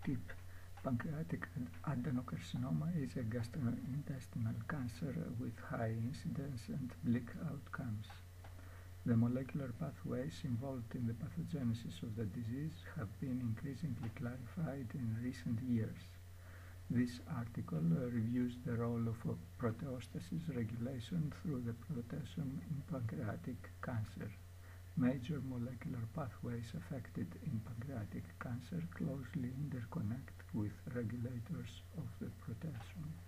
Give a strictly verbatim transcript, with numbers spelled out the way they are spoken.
tip. Pancreatic adenocarcinoma is a gastrointestinal cancer with high incidence and bleak outcomes. The molecular pathways involved in the pathogenesis of the disease have been increasingly clarified in recent years. This article uh, reviews the role of uh, proteostasis regulation through the proteasome in pancreatic cancer. Major molecular pathways affected in pancreatic cancer closely interconnect with regulators of the proteasome.